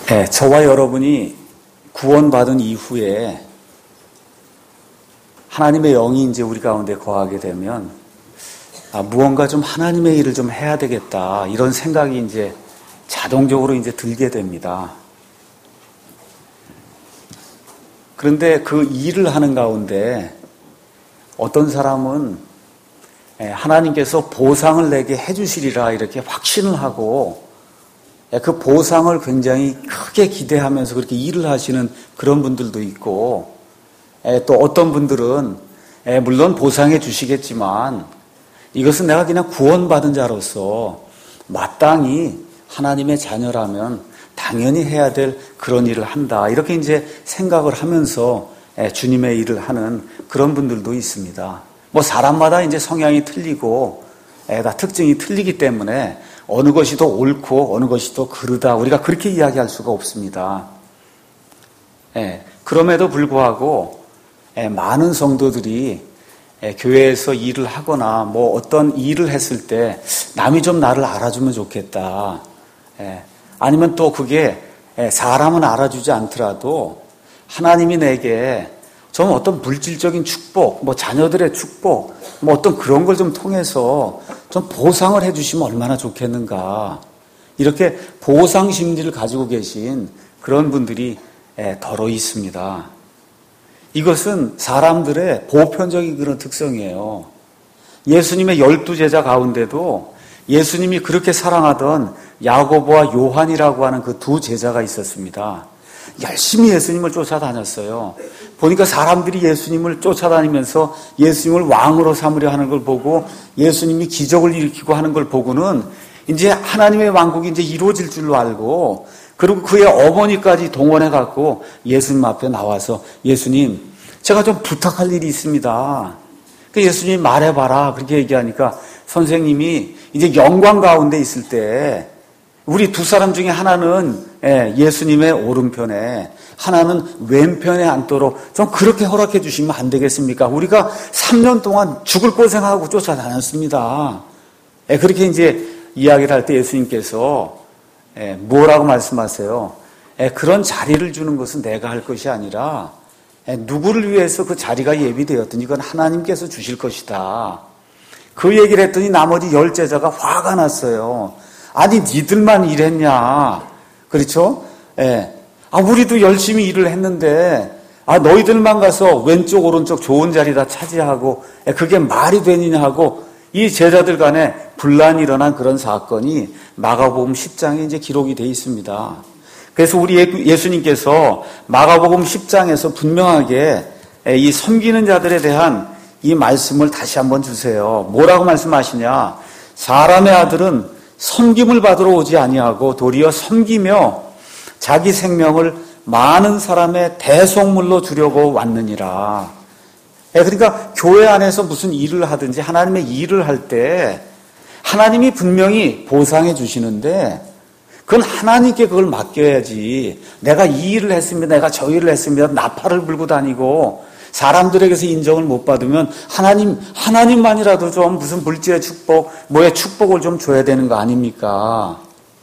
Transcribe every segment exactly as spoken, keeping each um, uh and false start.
네, 저와 여러분이 구원받은 이후에 하나님의 영이 이제 우리 가운데 거하게 되면 아, 무언가 좀 하나님의 일을 좀 해야 되겠다 이런 생각이 이제 자동적으로 이제 들게 됩니다. 그런데 그 일을 하는 가운데 어떤 사람은 하나님께서 보상을 내게 해주시리라 이렇게 확신을 하고 그 보상을 굉장히 크게 기대하면서 그렇게 일을 하시는 그런 분들도 있고, 또 어떤 분들은 물론 보상해 주시겠지만 이것은 내가 그냥 구원받은 자로서 마땅히 하나님의 자녀라면 당연히 해야 될 그런 일을 한다 이렇게 이제 생각을 하면서 주님의 일을 하는 그런 분들도 있습니다. 뭐 사람마다 이제 성향이 틀리고 다 특징이 틀리기 때문에 어느 것이 더 옳고 어느 것이 더 그르다 우리가 그렇게 이야기할 수가 없습니다. 예, 그럼에도 불구하고 예, 많은 성도들이 예, 교회에서 일을 하거나 뭐 어떤 일을 했을 때 남이 좀 나를 알아주면 좋겠다. 예, 아니면 또 그게 예, 사람은 알아주지 않더라도 하나님이 내게 좀 어떤 물질적인 축복, 뭐 자녀들의 축복, 뭐 어떤 그런 걸 좀 통해서 좀 보상을 해주시면 얼마나 좋겠는가. 이렇게 보상 심리를 가지고 계신 그런 분들이 더러 있습니다. 이것은 사람들의 보편적인 그런 특성이에요. 예수님의 열두 제자 가운데도 예수님이 그렇게 사랑하던 야고보와 요한이라고 하는 그 두 제자가 있었습니다. 열심히 예수님을 쫓아다녔어요. 보니까 사람들이 예수님을 쫓아다니면서 예수님을 왕으로 삼으려 하는 걸 보고 예수님이 기적을 일으키고 하는 걸 보고는 이제 하나님의 왕국이 이제 이루어질 줄로 알고, 그리고 그의 어머니까지 동원해 갖고 예수님 앞에 나와서 예수님, 제가 좀 부탁할 일이 있습니다. 그 예수님 말해봐라 그렇게 얘기하니까 선생님이 이제 영광 가운데 있을 때 우리 두 사람 중에 하나는 예수님의 오른편에 하나는 왼편에 앉도록 좀 그렇게 허락해 주시면 안 되겠습니까? 우리가 삼 년 동안 죽을 고생하고 쫓아다녔습니다. 그렇게 이제 이야기를 할 때 예수님께서 뭐라고 말씀하세요? 그런 자리를 주는 것은 내가 할 것이 아니라 누구를 위해서 그 자리가 예비되었든 이건 하나님께서 주실 것이다. 그 얘기를 했더니 나머지 열 제자가 화가 났어요. 아니 니들만 일했냐? 그렇죠? 예. 아 우리도 열심히 일을 했는데 아 너희들만 가서 왼쪽 오른쪽 좋은 자리 다 차지하고 예, 그게 말이 되느냐 하고 이 제자들 간에 분란이 일어난 그런 사건이 마가복음 십 장에 이제 기록이 되어 있습니다. 그래서 우리 예수님께서 마가복음 십 장에서 분명하게 이 섬기는 자들에 대한 이 말씀을 다시 한번 주세요. 뭐라고 말씀하시냐? 사람의 아들은 섬김을 받으러 오지 아니하고 도리어 섬기며 자기 생명을 많은 사람의 대속물로 주려고 왔느니라. 그러니까 교회 안에서 무슨 일을 하든지 하나님의 일을 할 때 하나님이 분명히 보상해 주시는데 그건 하나님께 그걸 맡겨야지. 내가 이 일을 했습니다. 내가 저 일을 했습니다. 나팔을 불고 다니고 사람들에게서 인정을 못 받으면 하나님, 하나님만이라도 좀 무슨 물질의 축복, 뭐의 축복을 좀 줘야 되는 거 아닙니까?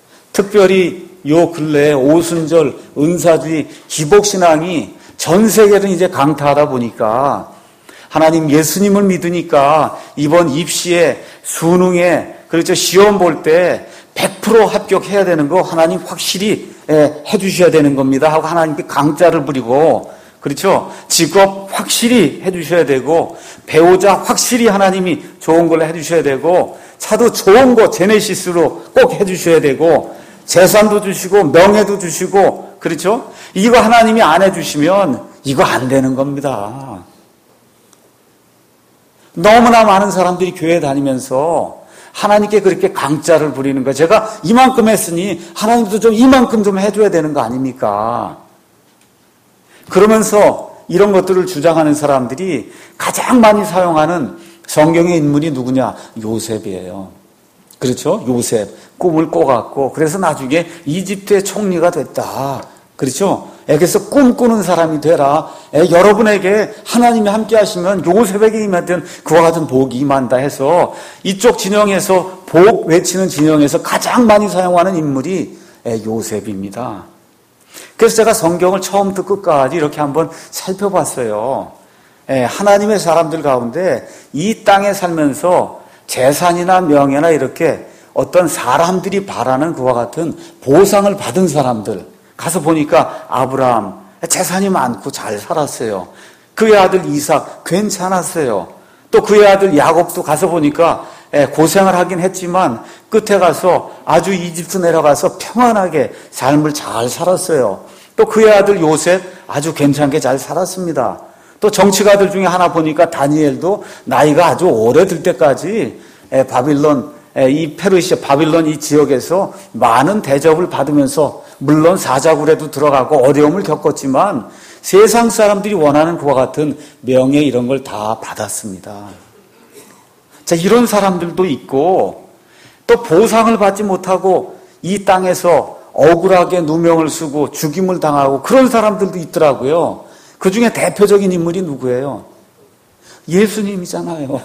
특별히 요 근래에 오순절, 은사주의, 기복신앙이 전 세계를 이제 강타하다 보니까 하나님 예수님을 믿으니까 이번 입시에, 수능에, 그렇죠. 시험 볼 때 백 퍼센트 합격해야 되는 거 하나님 확실히 해 주셔야 되는 겁니다 하고 하나님께 강짜를 부리고, 그렇죠. 직업 확실히 해 주셔야 되고, 배우자 확실히 하나님이 좋은 걸로 해 주셔야 되고, 차도 좋은 거 제네시스로 꼭 해 주셔야 되고, 재산도 주시고 명예도 주시고, 그렇죠. 이거 하나님이 안 해 주시면 이거 안 되는 겁니다. 너무나 많은 사람들이 교회 다니면서 하나님께 그렇게 강짜를 부리는 거예요. 제가 이만큼 했으니 하나님도 좀 이만큼 좀 해줘야 되는 거 아닙니까? 그러면서 이런 것들을 주장하는 사람들이 가장 많이 사용하는 성경의 인물이 누구냐? 요셉이에요. 그렇죠? 요셉. 꿈을 꿔갖고 그래서 나중에 이집트의 총리가 됐다. 그렇죠? 그래서 꿈꾸는 사람이 되라. 여러분에게 하나님이 함께 하시면 요셉에게 임하던 그와 같은 복이 임한다 해서 이쪽 진영에서 복 외치는 진영에서 가장 많이 사용하는 인물이 요셉입니다. 그래서 제가 성경을 처음부터 끝까지 이렇게 한번 살펴봤어요. 예, 하나님의 사람들 가운데 이 땅에 살면서 재산이나 명예나 이렇게 어떤 사람들이 바라는 그와 같은 보상을 받은 사람들 가서 보니까 아브라함 재산이 많고 잘 살았어요. 그의 아들 이삭 괜찮았어요. 또 그의 아들 야곱도 가서 보니까 고생을 하긴 했지만 끝에 가서 아주 이집트 내려가서 평안하게 삶을 잘 살았어요. 또 그의 아들 요셉 아주 괜찮게 잘 살았습니다. 또 정치가들 중에 하나 보니까 다니엘도 나이가 아주 오래될 때까지 바빌론, 이 페르시아 바빌론 이 지역에서 많은 대접을 받으면서 물론 사자굴에도 들어가고 어려움을 겪었지만 세상 사람들이 원하는 그와 같은 명예 이런 걸 다 받았습니다. 자, 이런 사람들도 있고 또 보상을 받지 못하고 이 땅에서 억울하게 누명을 쓰고 죽임을 당하고 그런 사람들도 있더라고요. 그 중에 대표적인 인물이 누구예요? 예수님이잖아요.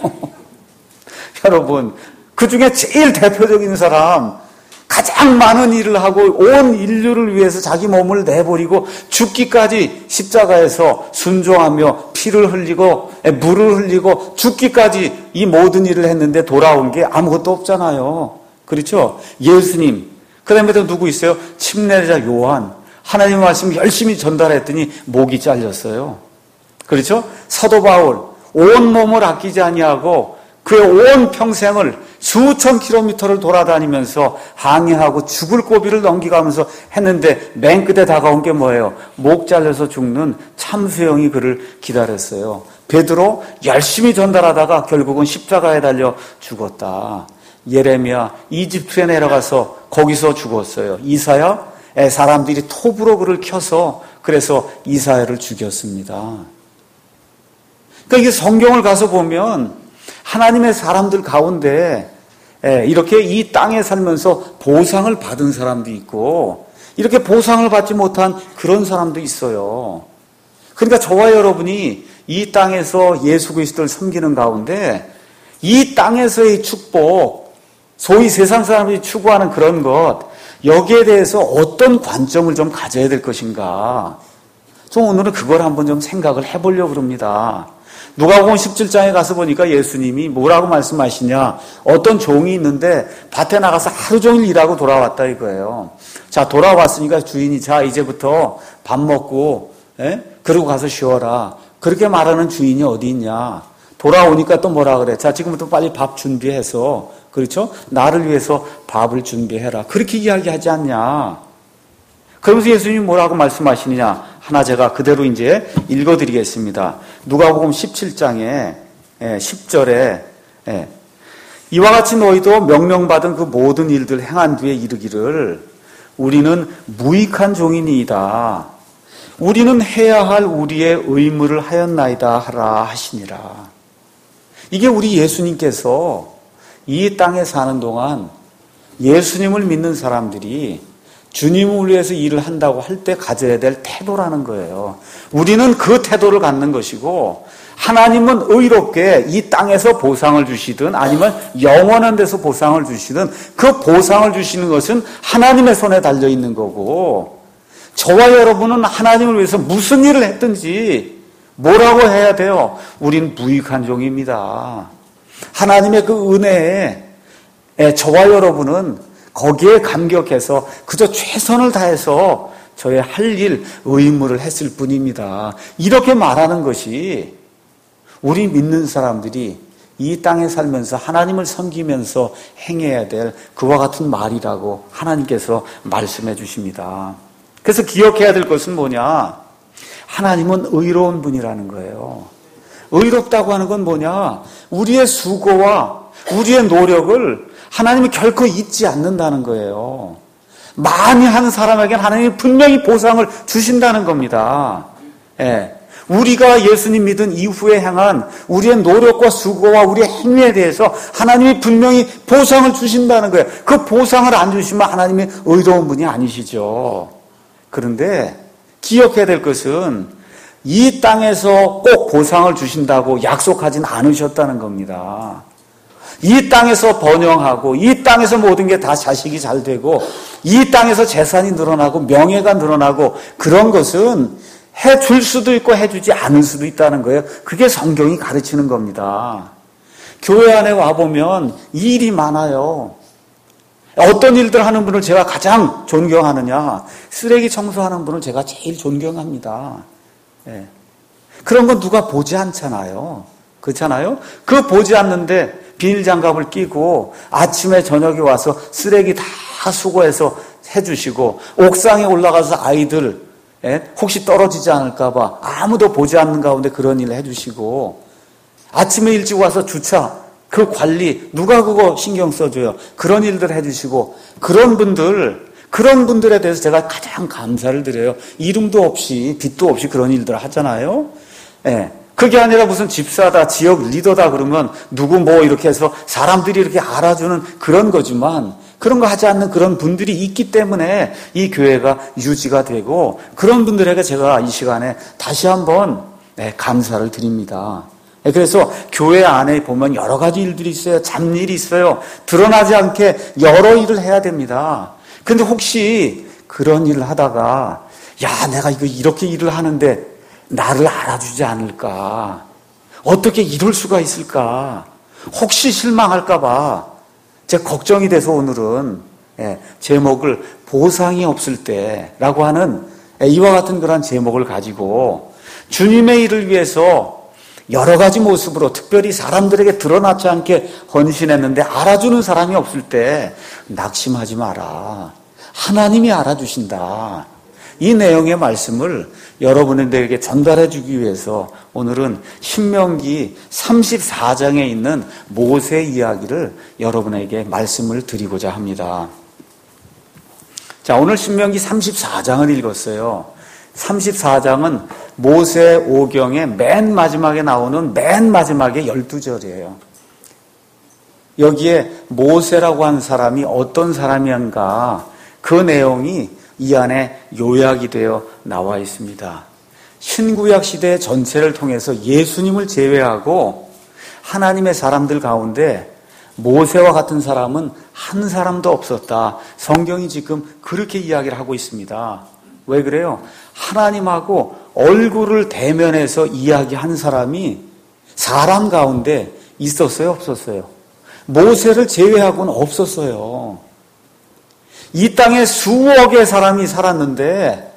여러분, 그 중에 제일 대표적인 사람, 가장 많은 일을 하고 온 인류를 위해서 자기 몸을 내버리고 죽기까지 십자가에서 순종하며 피를 흘리고 물을 흘리고 죽기까지 이 모든 일을 했는데 돌아온 게 아무것도 없잖아요. 그렇죠? 예수님. 그 다음에 또 누구 있어요? 침례자 요한. 하나님의 말씀을 열심히 전달했더니 목이 잘렸어요. 그렇죠? 사도 바울. 온 몸을 아끼지 아니하고 그의 온 평생을 수천 킬로미터를 돌아다니면서 항해하고 죽을 고비를 넘기가면서 했는데 맨 끝에 다가온 게 뭐예요? 목 잘려서 죽는 참수형이 그를 기다렸어요. 베드로 열심히 전달하다가 결국은 십자가에 달려 죽었다. 예레미야 이집트에 내려가서 거기서 죽었어요. 이사야 사람들이 톱으로 그를 켜서 그래서 이사야를 죽였습니다. 그러니까 이게 성경을 가서 보면 하나님의 사람들 가운데 이렇게 이 땅에 살면서 보상을 받은 사람도 있고 이렇게 보상을 받지 못한 그런 사람도 있어요. 그러니까 저와 여러분이 이 땅에서 예수 그리스도를 섬기는 가운데 이 땅에서의 축복, 소위 세상 사람들이 추구하는 그런 것, 여기에 대해서 어떤 관점을 좀 가져야 될 것인가. 좀 오늘은 그걸 한번 좀 생각을 해보려고 합니다. 누가복음 십칠 장에 가서 보니까 예수님이 뭐라고 말씀하시냐. 어떤 종이 있는데 밭에 나가서 하루 종일 일하고 돌아왔다 이거예요. 자, 돌아왔으니까 주인이 자 이제부터 밥 먹고 에? 그러고 가서 쉬어라. 그렇게 말하는 주인이 어디 있냐. 돌아오니까 또 뭐라 그래. 자, 지금부터 빨리 밥 준비해서 그렇죠? 나를 위해서 밥을 준비해라. 그렇게 이야기하지 않냐. 그러면서 예수님이 뭐라고 말씀하시느냐. 하나 제가 그대로 이제 읽어드리겠습니다. 누가복음 십칠 장에 십 절에 이와 같이 너희도 명령받은 그 모든 일들 행한 뒤에 이르기를 우리는 무익한 종이니이다. 우리는 해야 할 우리의 의무를 하였나이다 하라 하시니라. 이게 우리 예수님께서 이 땅에 사는 동안 예수님을 믿는 사람들이 주님을 위해서 일을 한다고 할 때 가져야 될 태도라는 거예요. 우리는 그 태도를 갖는 것이고 하나님은 의롭게 이 땅에서 보상을 주시든 아니면 영원한 데서 보상을 주시든 그 보상을 주시는 것은 하나님의 손에 달려있는 거고 저와 여러분은 하나님을 위해서 무슨 일을 했든지 뭐라고 해야 돼요? 우린 무익한 종입니다. 하나님의 그 은혜에 저와 여러분은 거기에 감격해서 그저 최선을 다해서 저의 할 일, 의무를 했을 뿐입니다. 이렇게 말하는 것이 우리 믿는 사람들이 이 땅에 살면서 하나님을 섬기면서 행해야 될 그와 같은 말이라고 하나님께서 말씀해 주십니다. 그래서 기억해야 될 것은 뭐냐? 하나님은 의로운 분이라는 거예요. 의롭다고 하는 건 뭐냐? 우리의 수고와 우리의 노력을 하나님은 결코 잊지 않는다는 거예요. 많이 한 사람에게는 하나님이 분명히 보상을 주신다는 겁니다. 예. 우리가 예수님 믿은 이후에 행한 우리의 노력과 수고와 우리의 행위에 대해서 하나님이 분명히 보상을 주신다는 거예요. 그 보상을 안 주시면 하나님이 의로운 분이 아니시죠. 그런데 기억해야 될 것은 이 땅에서 꼭 보상을 주신다고 약속하진 않으셨다는 겁니다. 이 땅에서 번영하고 이 땅에서 모든 게 다 자식이 잘 되고 이 땅에서 재산이 늘어나고 명예가 늘어나고 그런 것은 해줄 수도 있고 해주지 않을 수도 있다는 거예요. 그게 성경이 가르치는 겁니다. 교회 안에 와보면 일이 많아요. 어떤 일들 하는 분을 제가 가장 존경하느냐? 쓰레기 청소하는 분을 제가 제일 존경합니다. 예. 그런 건 누가 보지 않잖아요. 그렇잖아요? 그 보지 않는데 비닐장갑을 끼고 아침에 저녁에 와서 쓰레기 다 수거해서 해주시고 옥상에 올라가서 아이들 예? 혹시 떨어지지 않을까 봐 아무도 보지 않는 가운데 그런 일을 해주시고 아침에 일찍 와서 주차 그 관리 누가 그거 신경 써줘요. 그런 일들 해주시고 그런 분들 그런 분들에 대해서 제가 가장 감사를 드려요. 이름도 없이 빚도 없이 그런 일들을 하잖아요. 예. 그게 아니라 무슨 집사다, 지역 리더다 그러면 누구 뭐 이렇게 해서 사람들이 이렇게 알아주는 그런 거지만 그런 거 하지 않는 그런 분들이 있기 때문에 이 교회가 유지가 되고 그런 분들에게 제가 이 시간에 다시 한번 네, 감사를 드립니다. 그래서 교회 안에 보면 여러 가지 일들이 있어요. 잡일이 있어요. 드러나지 않게 여러 일을 해야 됩니다. 그런데 혹시 그런 일을 하다가 야 내가 이거 이렇게 일을 하는데 나를 알아주지 않을까? 어떻게 이럴 수가 있을까? 혹시 실망할까 봐 제가 걱정이 돼서 오늘은 예, 제목을 보상이 없을 때라고 하는 예, 이와 같은 그런 제목을 가지고 주님의 일을 위해서 여러 가지 모습으로 특별히 사람들에게 드러나지 않게 헌신했는데 알아주는 사람이 없을 때 낙심하지 마라. 하나님이 알아주신다. 이 내용의 말씀을 여러분들에게 전달해 주기 위해서 오늘은 신명기 삼십사 장에 있는 모세 이야기를 여러분에게 말씀을 드리고자 합니다. 자, 오늘 신명기 삼십사 장을 읽었어요. 삼십사 장은 모세 오경의 맨 마지막에 나오는 맨 마지막에 열두 절이에요. 여기에 모세라고 하는 사람이 어떤 사람이었는가 그 내용이 이 안에 요약이 되어 나와 있습니다. 신구약 시대 전체를 통해서 예수님을 제외하고 하나님의 사람들 가운데 모세와 같은 사람은 한 사람도 없었다. 성경이 지금 그렇게 이야기를 하고 있습니다. 왜 그래요? 하나님하고 얼굴을 대면해서 이야기한 사람이 사람 가운데 있었어요? 없었어요? 모세를 제외하고는 없었어요. 이 땅에 수억의 사람이 살았는데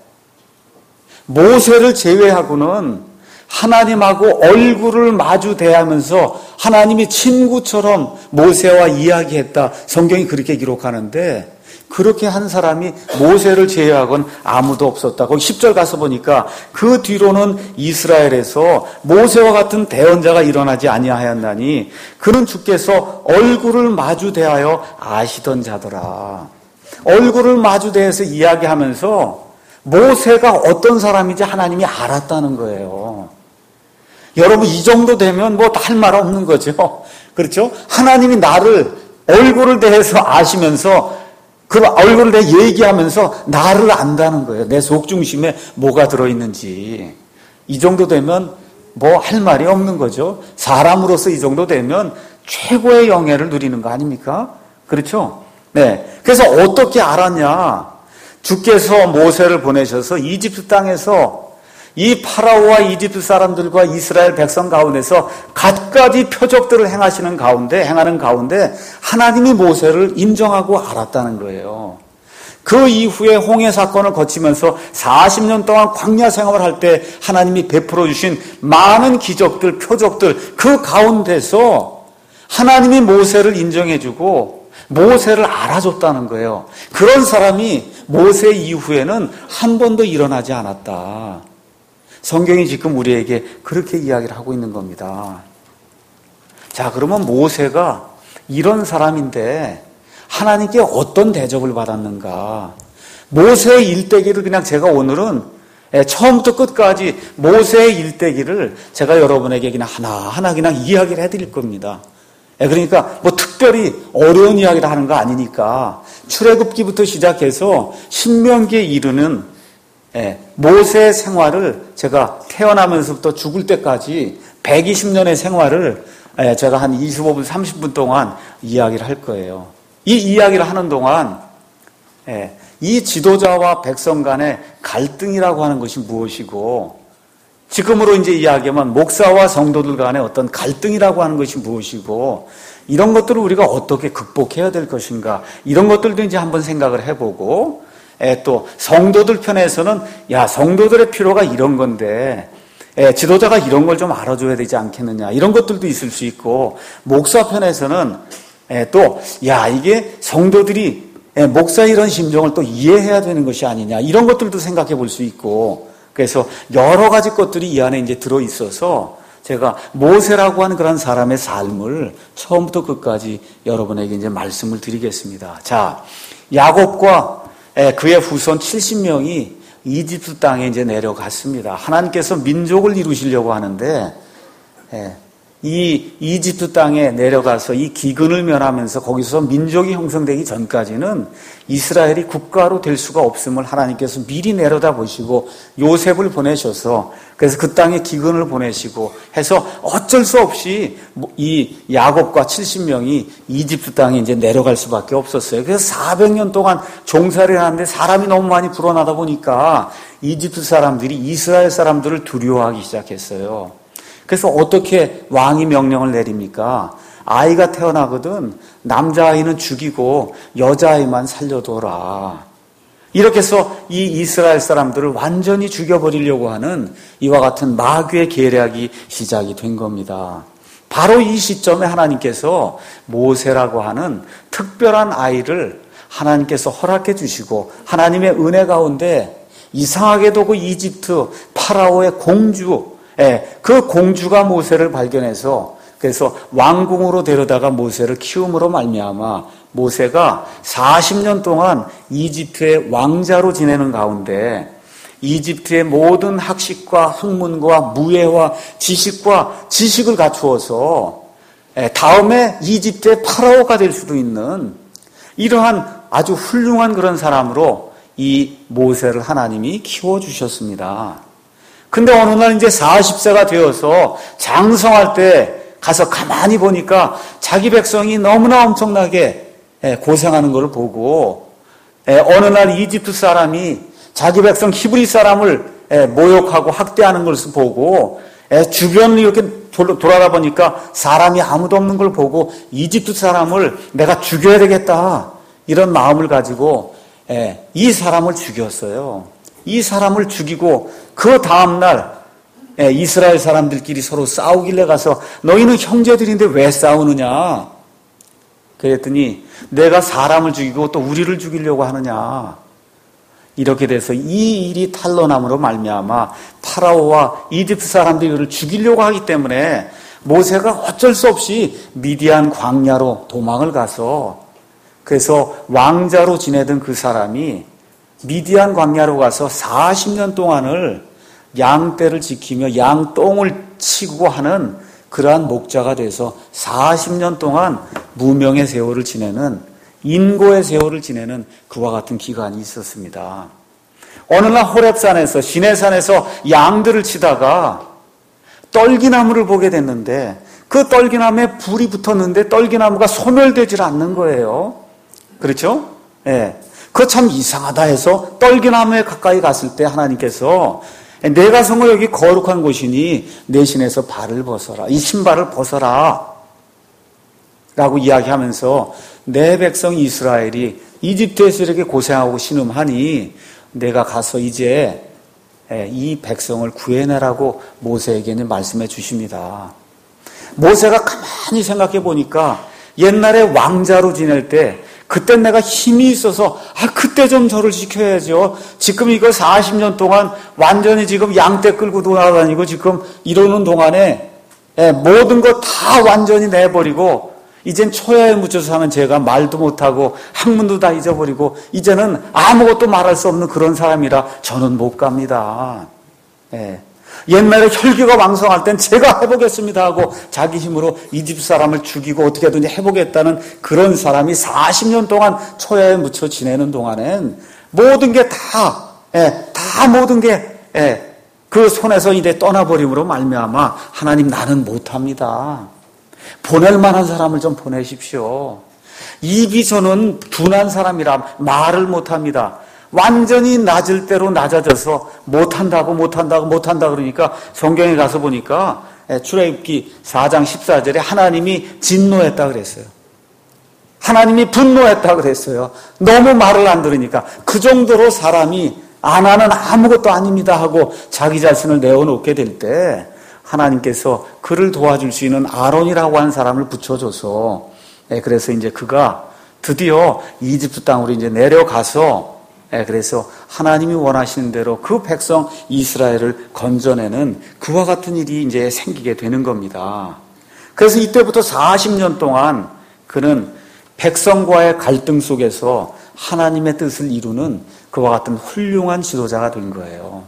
모세를 제외하고는 하나님하고 얼굴을 마주 대하면서 하나님이 친구처럼 모세와 이야기했다. 성경이 그렇게 기록하는데 그렇게 한 사람이 모세를 제외하고는 아무도 없었다. 거기 십 절 가서 보니까 그 뒤로는 이스라엘에서 모세와 같은 대언자가 일어나지 아니하였나니 그는 주께서 얼굴을 마주 대하여 아시던 자더라. 얼굴을 마주 대해서 이야기하면서 모세가 어떤 사람인지 하나님이 알았다는 거예요. 여러분 이 정도 되면 뭐 할 말 없는 거죠. 그렇죠? 하나님이 나를 얼굴을 대해서 아시면서 그 얼굴을 대해 얘기하면서 나를 안다는 거예요. 내 속중심에 뭐가 들어있는지. 이 정도 되면 뭐 할 말이 없는 거죠. 사람으로서 이 정도 되면 최고의 영예를 누리는 거 아닙니까? 그렇죠? 네. 그래서 어떻게 알았냐? 주께서 모세를 보내셔서 이집트 땅에서 이 파라오와 이집트 사람들과 이스라엘 백성 가운데서 갖가지 표적들을 행하시는 가운데, 행하는 가운데 하나님이 모세를 인정하고 알았다는 거예요. 그 이후에 홍해 사건을 거치면서 사십 년 동안 광야 생활을 할 때 하나님이 베풀어 주신 많은 기적들, 표적들 그 가운데서 하나님이 모세를 인정해주고 모세를 알아줬다는 거예요. 그런 사람이 모세 이후에는 한 번도 일어나지 않았다. 성경이 지금 우리에게 그렇게 이야기를 하고 있는 겁니다. 자, 그러면 모세가 이런 사람인데 하나님께 어떤 대접을 받았는가? 모세의 일대기를 그냥 제가 오늘은 처음부터 끝까지 모세의 일대기를 제가 여러분에게 그냥 하나하나 그냥 이야기를 해드릴 겁니다. 그러니까 뭐 특별히 어려운 이야기를 하는 거 아니니까 출애굽기부터 시작해서 신명기에 이르는 모세의 생활을 제가 태어나면서부터 죽을 때까지 백이십 년의 생활을 제가 한 이십오 분, 삼십 분 동안 이야기를 할 거예요. 이 이야기를 하는 동안 이 지도자와 백성 간의 갈등이라고 하는 것이 무엇이고, 지금으로 이제 이야기하면 목사와 성도들 간의 어떤 갈등이라고 하는 것이 무엇이고, 이런 것들을 우리가 어떻게 극복해야 될 것인가, 이런 것들도 이제 한번 생각을 해보고, 또 성도들 편에서는 야, 성도들의 필요가 이런 건데 지도자가 이런 걸 좀 알아줘야 되지 않겠느냐, 이런 것들도 있을 수 있고, 목사 편에서는 또 야, 이게 성도들이 목사의 이런 심정을 또 이해해야 되는 것이 아니냐, 이런 것들도 생각해 볼 수 있고, 그래서 여러 가지 것들이 이 안에 이제 들어 있어서 제가 모세라고 하는 그런 사람의 삶을 처음부터 끝까지 여러분에게 이제 말씀을 드리겠습니다. 자, 야곱과 그의 후손 칠십 명이 이집트 땅에 이제 내려갔습니다. 하나님께서 민족을 이루시려고 하는데, 이 이집트 땅에 내려가서 이 기근을 면하면서 거기서 민족이 형성되기 전까지는 이스라엘이 국가로 될 수가 없음을 하나님께서 미리 내려다 보시고 요셉을 보내셔서, 그래서 그 땅에 기근을 보내시고 해서 어쩔 수 없이 이 야곱과 칠십 명이 이집트 땅에 이제 내려갈 수밖에 없었어요. 그래서 사백 년 동안 종살이를 하는데 사람이 너무 많이 불어나다 보니까 이집트 사람들이 이스라엘 사람들을 두려워하기 시작했어요. 그래서 어떻게 왕이 명령을 내립니까? 아이가 태어나거든 남자아이는 죽이고 여자아이만 살려둬라. 이렇게 해서 이 이스라엘 사람들을 완전히 죽여버리려고 하는 이와 같은 마귀의 계략이 시작이 된 겁니다. 바로 이 시점에 하나님께서 모세라고 하는 특별한 아이를 하나님께서 허락해 주시고, 하나님의 은혜 가운데 이상하게도 그 이집트 파라오의 공주, 그 공주가 모세를 발견해서 그래서 왕궁으로 데려다가 모세를 키움으로 말미암아 모세가 사십 년 동안 이집트의 왕자로 지내는 가운데 이집트의 모든 학식과 학문과 무예와 지식과 지식을 갖추어서 다음에 이집트의 파라오가 될 수도 있는 이러한 아주 훌륭한 그런 사람으로 이 모세를 하나님이 키워주셨습니다. 근데 어느 날 이제 사십 세가 되어서 장성할 때 가서 가만히 보니까 자기 백성이 너무나 엄청나게 고생하는 것을 보고, 어느 날 이집트 사람이 자기 백성 히브리 사람을 모욕하고 학대하는 것을 보고, 주변을 이렇게 돌아다 보니까 사람이 아무도 없는 걸 보고 이집트 사람을 내가 죽여야 되겠다, 이런 마음을 가지고 이 사람을 죽였어요. 이 사람을 죽이고 그 다음날 이스라엘 사람들끼리 서로 싸우길래 가서 너희는 형제들인데 왜 싸우느냐? 그랬더니 내가 사람을 죽이고 또 우리를 죽이려고 하느냐? 이렇게 돼서 이 일이 탄로남으로 말미암아 파라오와 이집트 사람들이 이를 죽이려고 하기 때문에 모세가 어쩔 수 없이 미디안 광야로 도망을 가서, 그래서 왕자로 지내던 그 사람이 미디안 광야로 가서 사십 년 동안을 양떼를 지키며 양똥을 치고 하는 그러한 목자가 돼서 사십 년 동안 무명의 세월을 지내는, 인고의 세월을 지내는 그와 같은 기간이 있었습니다. 어느 날 호렙산에서, 시내산에서 양들을 치다가 떨기나무를 보게 됐는데 그 떨기나무에 불이 붙었는데 떨기나무가 소멸되질 않는 거예요. 그렇죠? 예. 네. 그거 참 이상하다 해서 떨기나무에 가까이 갔을 때 하나님께서 내가 성을 여기 거룩한 곳이니 내 신에서 발을 벗어라, 이 신발을 벗어라 라고 이야기하면서 내 백성 이스라엘이 이집트에서 이렇게 고생하고 신음하니 내가 가서 이제 이 백성을 구해내라고 모세에게는 말씀해 주십니다. 모세가 가만히 생각해 보니까 옛날에 왕자로 지낼 때 그때 내가 힘이 있어서 아 그때 좀 저를 지켜야죠. 지금 이거 사십 년 동안 완전히 지금 양떼 끌고 돌아다니고 지금 이러는 동안에 모든 거 다 완전히 내버리고 이젠 초야에 묻혀서 사는 제가 말도 못하고 학문도 다 잊어버리고 이제는 아무것도 말할 수 없는 그런 사람이라 저는 못 갑니다. 예. 옛날에 혈기가 왕성할 땐 제가 해보겠습니다 하고 자기 힘으로 이집트 사람을 죽이고 어떻게든 해보겠다는 그런 사람이 사십 년 동안 초야에 묻혀 지내는 동안엔 모든 게 다, 예, 다 모든 게, 예, 그 손에서 이제 떠나버림으로 말미암아 하나님 나는 못합니다. 보낼 만한 사람을 좀 보내십시오. 입이 저는 둔한 사람이라 말을 못합니다. 완전히 낮을 대로 낮아져서 못한다고 못한다고 못한다고 그러니까 성경에 가서 보니까 출애굽기 사 장 십사 절에 하나님이 진노했다 그랬어요. 하나님이 분노했다 그랬어요. 너무 말을 안 들으니까. 그 정도로 사람이 아 나는 아무것도 아닙니다 하고 자기 자신을 내어놓게 될 때 하나님께서 그를 도와줄 수 있는 아론이라고 하는 사람을 붙여줘서 그래서 이제 그가 드디어 이집트 땅으로 이제 내려가서 그래서 하나님이 원하시는 대로 그 백성 이스라엘을 건져내는 그와 같은 일이 이제 생기게 되는 겁니다. 그래서 이때부터 사십 년 동안 그는 백성과의 갈등 속에서 하나님의 뜻을 이루는 그와 같은 훌륭한 지도자가 된 거예요.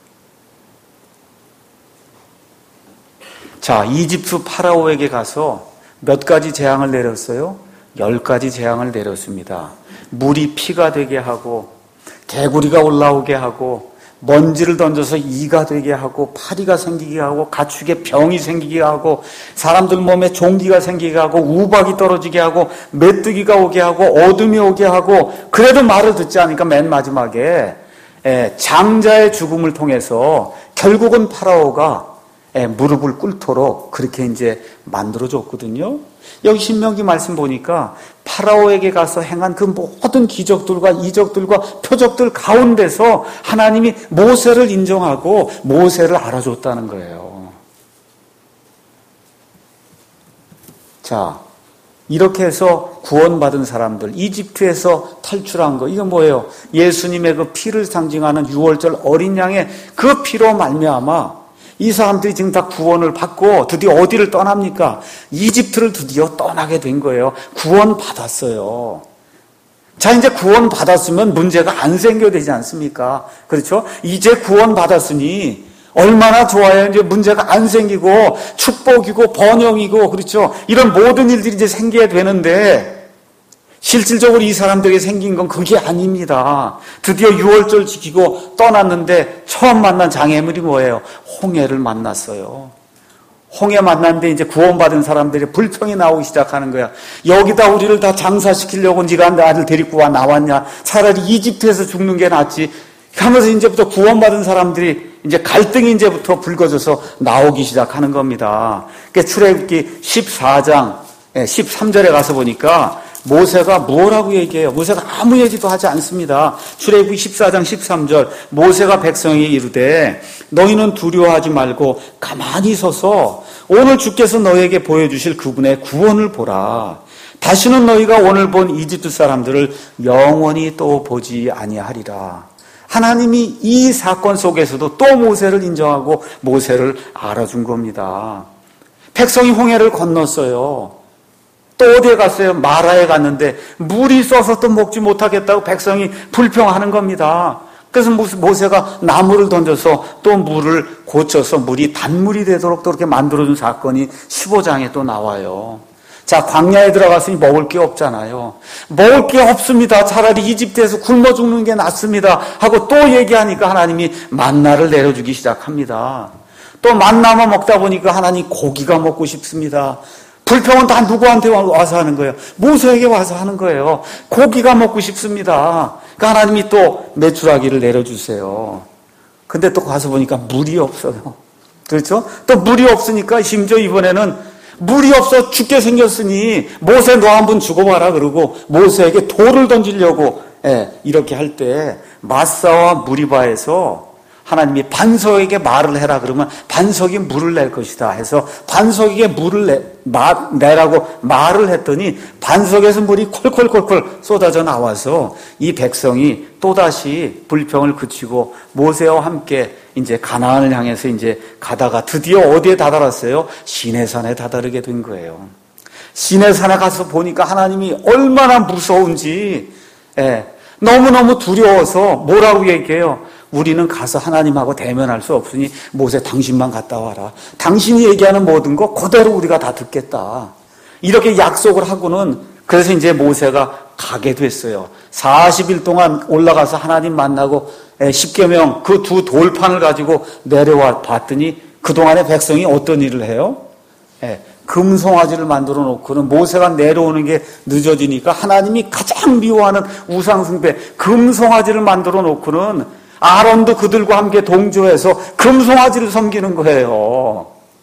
자, 이집트 파라오에게 가서 몇 가지 재앙을 내렸어요? 열 가지 재앙을 내렸습니다. 물이 피가 되게 하고 개구리가 올라오게 하고 먼지를 던져서 이가 되게 하고 파리가 생기게 하고 가축에 병이 생기게 하고 사람들 몸에 종기가 생기게 하고 우박이 떨어지게 하고 메뚜기가 오게 하고 어둠이 오게 하고 그래도 말을 듣지 않으니까 맨 마지막에 장자의 죽음을 통해서 결국은 파라오가 무릎을 꿇도록 그렇게 이제 만들어줬거든요. 여기 신명기 말씀 보니까 파라오에게 가서 행한 그 모든 기적들과 이적들과 표적들 가운데서 하나님이 모세를 인정하고 모세를 알아줬다는 거예요. 자, 이렇게 해서 구원받은 사람들, 이집트에서 탈출한 거, 이건 뭐예요? 예수님의 그 피를 상징하는 유월절 어린 양의 그 피로 말미암아 이 사람들이 지금 다 구원을 받고 드디어 어디를 떠납니까? 이집트를 드디어 떠나게 된 거예요. 구원 받았어요. 자, 이제 구원 받았으면 문제가 안 생겨야 되지 않습니까? 그렇죠? 이제 구원 받았으니 얼마나 좋아요. 이제 문제가 안 생기고 축복이고 번영이고 그렇죠? 이런 모든 일들이 이제 생겨야 되는데 실질적으로 이 사람들에게 생긴 건 그게 아닙니다. 드디어 유월절 지키고 떠났는데 처음 만난 장애물이 뭐예요? 홍해를 만났어요. 홍해 만났는데 이제 구원받은 사람들이 불평이 나오기 시작하는 거야. 여기다 우리를 다 장사시키려고 네가 나를 데리고 와 나왔냐? 차라리 이집트에서 죽는 게 낫지. 하면서 이제부터 구원받은 사람들이 이제 갈등이 이제부터 불거져서 나오기 시작하는 겁니다. 그러니까 출애굽기 십사 장 십삼 절에 가서 보니까 모세가 뭐라고 얘기해요? 모세가 아무 얘기도 하지 않습니다. 출애굽기 십사 장 십삼 절 모세가 백성에게 이르되 너희는 두려워하지 말고 가만히 서서 오늘 주께서 너희에게 보여주실 그분의 구원을 보라. 다시는 너희가 오늘 본 이집트 사람들을 영원히 또 보지 아니하리라. 하나님이 이 사건 속에서도 또 모세를 인정하고 모세를 알아준 겁니다. 백성이 홍해를 건넜어요. 또 어디에 갔어요? 마라에 갔는데 물이 써서 또 먹지 못하겠다고 백성이 불평하는 겁니다. 그래서 모세가 나무를 던져서 또 물을 고쳐서 물이 단물이 되도록 또 이렇게 만들어준 사건이 십오 장에 또 나와요. 자, 광야에 들어갔으니 먹을 게 없잖아요. 먹을 게 없습니다. 차라리 이집트에서 굶어 죽는 게 낫습니다. 하고 또 얘기하니까 하나님이 만나를 내려주기 시작합니다. 또 만나만 먹다 보니까 하나님 고기가 먹고 싶습니다. 불평은 다 누구한테 와서 하는 거예요? 모세에게 와서 하는 거예요. 고기가 먹고 싶습니다. 그러니까 하나님이 또 메추라기를 내려주세요. 근데 또 가서 보니까 물이 없어요. 그렇죠? 또 물이 없으니까 심지어 이번에는 물이 없어 죽게 생겼으니 모세 너 한번 죽어봐라 그러고 모세에게 돌을 던지려고 예, 이렇게 할 때 마사와 무리바에서 하나님이 반석에게 말을 해라 그러면 반석이 물을 낼 것이다 해서 반석에게 물을 내, 마, 내라고 말을 했더니 반석에서 물이 콜콜콜콜 쏟아져 나와서 이 백성이 또다시 불평을 그치고 모세와 함께 이제 가나안을 향해서 이제 가다가 드디어 어디에 다다랐어요? 시내산에 다다르게 된 거예요. 시내산에 가서 보니까 하나님이 얼마나 무서운지 예, 너무너무 두려워서 뭐라고 얘기해요? 우리는 가서 하나님하고 대면할 수 없으니 모세 당신만 갔다 와라. 당신이 얘기하는 모든 거 그대로 우리가 다 듣겠다. 이렇게 약속을 하고는 그래서 이제 모세가 가게 됐어요. 사십 일 동안 올라가서 하나님 만나고 십계명 그 두 돌판을 가지고 내려와 봤더니 그동안의 백성이 어떤 일을 해요? 금송아지를 만들어 놓고는 모세가 내려오는 게 늦어지니까 하나님이 가장 미워하는 우상숭배 금송아지를 만들어 놓고는 아론도 그들과 함께 동조해서 금송아지를 섬기는 거예요.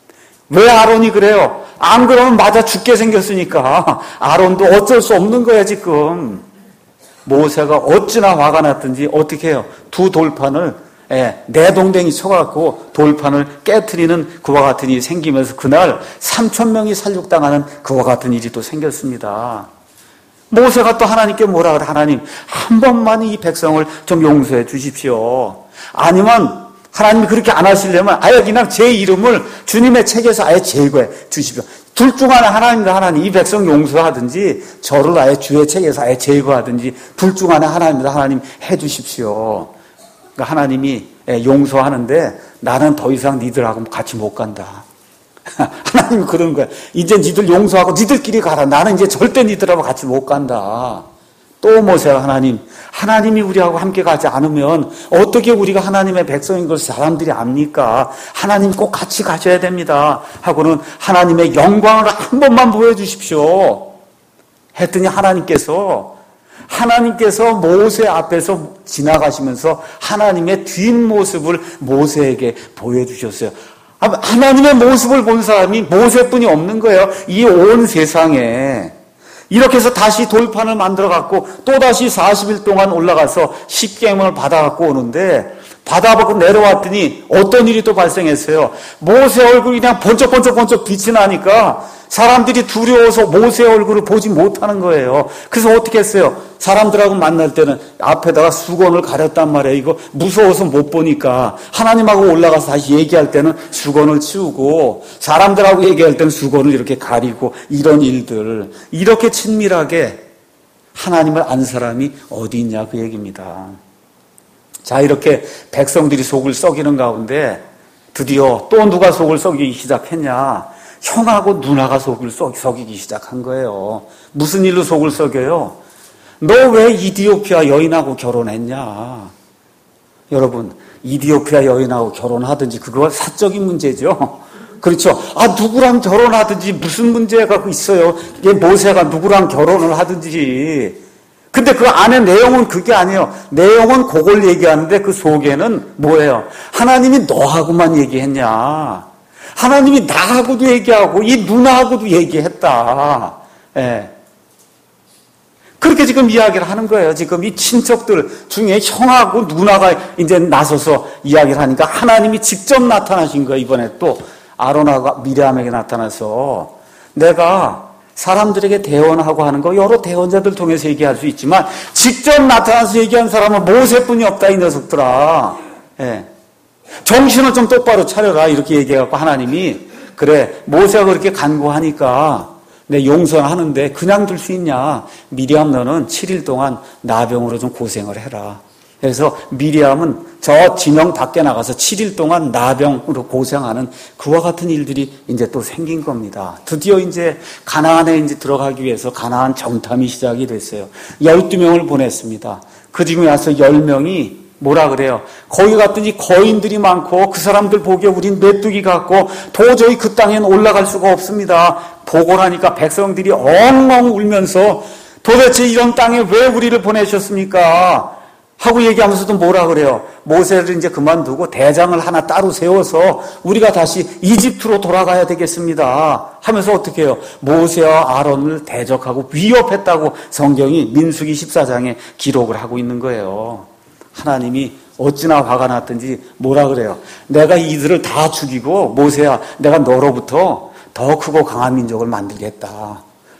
왜 아론이 그래요? 안 그러면 맞아 죽게 생겼으니까 아론도 어쩔 수 없는 거야 지금. 모세가 어찌나 화가 났든지 어떻게 해요? 두 돌판을 예, 내동댕이 쳐갖고 돌판을 깨트리는 그와 같은 일이 생기면서 그날 삼천 명이 살육당하는 그와 같은 일이 또 생겼습니다. 모세가 또 하나님께 뭐라 그래? 하나님 한 번만 이 백성을 좀 용서해 주십시오. 아니면 하나님이 그렇게 안 하시려면 아예 그냥 제 이름을 주님의 책에서 아예 제거해 주십시오. 둘 중 하나 하나님과 하나님 이 백성 용서하든지 저를 아예 주의 책에서 아예 제거하든지 둘 중 하나 하나님과 하나님 해 주십시오. 그러니까 하나님이 용서하는데 나는 더 이상 니들하고 같이 못 간다. 하나님이 그러는 거야. 이제 니들 용서하고 니들끼리 가라. 나는 이제 절대 니들하고 같이 못 간다. 또 모세가 하나님, 하나님이 우리하고 함께 가지 않으면 어떻게 우리가 하나님의 백성인 걸 사람들이 압니까? 하나님 꼭 같이 가셔야 됩니다. 하고는 하나님의 영광을 한 번만 보여주십시오. 했더니 하나님께서 하나님께서 모세 앞에서 지나가시면서 하나님의 뒷모습을 모세에게 보여주셨어요. 하나님의 모습을 본 사람이 모세뿐이 없는 거예요. 이 온 세상에. 이렇게 해서 다시 돌판을 만들어 갖고 또다시 사십 일 동안 올라가서 십계명을 받아갖고 오는데 받아갖고 내려왔더니 어떤 일이 또 발생했어요. 모세 얼굴이 그냥 번쩍번쩍번쩍 빛이 나니까 사람들이 두려워서 모세 얼굴을 보지 못하는 거예요. 그래서 어떻게 했어요? 사람들하고 만날 때는 앞에다가 수건을 가렸단 말이에요. 이거 무서워서 못 보니까 하나님하고 올라가서 다시 얘기할 때는 수건을 치우고 사람들하고 얘기할 때는 수건을 이렇게 가리고 이런 일들. 이렇게 친밀하게 하나님을 안 사람이 어디 있냐 그 얘기입니다. 자, 이렇게 백성들이 속을 썩이는 가운데 드디어 또 누가 속을 썩이기 시작했냐? 형하고 누나가 속을 썩이기 시작한 거예요. 무슨 일로 속을 썩여요? 너 왜 이디오피아 여인하고 결혼했냐? 여러분, 이디오피아 여인하고 결혼하든지 그거 사적인 문제죠. 그렇죠. 아, 누구랑 결혼하든지 무슨 문제가 있어요. 이게 모세가 누구랑 결혼을 하든지. 근데 그 안에 내용은 그게 아니에요. 내용은 그걸 얘기하는데 그 속에는 뭐예요? 하나님이 너하고만 얘기했냐? 하나님이 나하고도 얘기하고 이 누나하고도 얘기했다. 예. 그렇게 지금 이야기를 하는 거예요. 지금 이 친척들 중에 형하고 누나가 이제 나서서 이야기를 하니까 하나님이 직접 나타나신 거예요. 이번에 또 아론하고 미리암에게 나타나서 내가 사람들에게 대언하고 하는 거 여러 대언자들 통해서 얘기할 수 있지만 직접 나타나서 얘기한 사람은 모세뿐이 없다 이 녀석들아. 예. 정신을 좀 똑바로 차려라 이렇게 얘기해갖고 하나님이 그래 모세가 그렇게 간구하니까 내 용서하는데 그냥 둘 수 있냐. 미리암 너는 칠 일 동안 나병으로 좀 고생을 해라. 그래서 미리암은 저 지명 밖에 나가서 칠 일 동안 나병으로 고생하는 그와 같은 일들이 이제 또 생긴 겁니다. 드디어 이제 가나안에 이제 들어가기 위해서 가나안 정탐이 시작이 됐어요. 열두 명을 보냈습니다. 그 중에 와서 열 명이 뭐라 그래요? 거기 갔더니 거인들이 많고 그 사람들 보기에 우린 메뚜기 같고 도저히 그 땅에는 올라갈 수가 없습니다. 보고 나니까 백성들이 엉엉 울면서 도대체 이런 땅에 왜 우리를 보내셨습니까? 하고 얘기하면서도 뭐라 그래요? 모세를 이제 그만두고 대장을 하나 따로 세워서 우리가 다시 이집트로 돌아가야 되겠습니다. 하면서 어떻게 해요? 모세와 아론을 대적하고 위협했다고 성경이 민수기 십사 장에 기록을 하고 있는 거예요. 하나님이 어찌나 화가 났든지 뭐라 그래요? 내가 이들을 다 죽이고 모세야 내가 너로부터 더 크고 강한 민족을 만들겠다.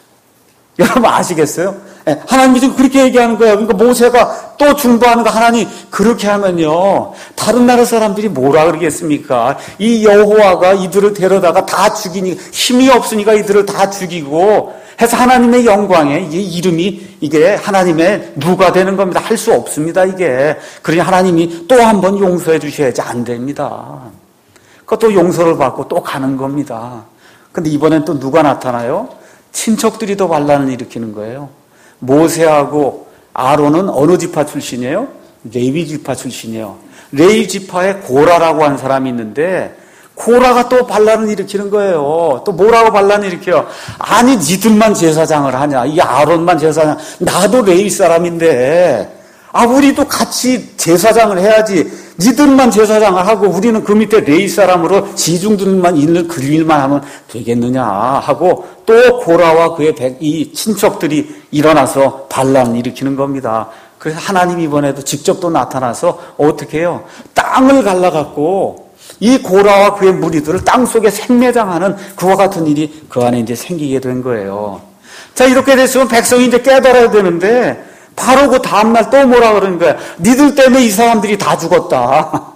여러분 아시겠어요? 네, 하나님이 지금 그렇게 얘기하는 거예요. 그러니까 모세가 또 중보하는 거 하나님 그렇게 하면요 다른 나라 사람들이 뭐라 그러겠습니까? 이 여호와가 이들을 데려다가 다 죽이니 힘이 없으니까 이들을 다 죽이고 해서 하나님의 영광에 이 이름이 이게 하나님의 누가 되는 겁니다. 할 수 없습니다. 이게 그러니 하나님이 또 한 번 용서해 주셔야지 안 됩니다. 그것도 용서를 받고 또 가는 겁니다. 근데 이번엔 또 누가 나타나요? 친척들이 더 반란을 일으키는 거예요. 모세하고 아론은 어느 지파 출신이에요? 레위 지파 출신이에요. 레위 지파에 고라라고 한 사람이 있는데 고라가 또 반란을 일으키는 거예요. 또 뭐라고 반란을 일으켜요? 아니 니들만 제사장을 하냐? 이 아론만 제사장. 나도 레위 사람인데 아 우리도 같이 제사장을 해야지. 니들만 제사장을 하고 우리는 그 밑에 레위 사람으로 지중들만 있는 그 일만 하면 되겠느냐 하고 또 고라와 그의 백, 이 친척들이 일어나서 반란을 일으키는 겁니다. 그래서 하나님 이번에도 직접 또 나타나서 어떻게 해요? 땅을 갈라갖고 이 고라와 그의 무리들을 땅속에 생매장하는 그와 같은 일이 그 안에 이제 생기게 된 거예요. 자, 이렇게 됐으면 백성이 이제 깨달아야 되는데 바로 그 다음날 또 뭐라 그러는 거야? 니들 때문에 이 사람들이 다 죽었다.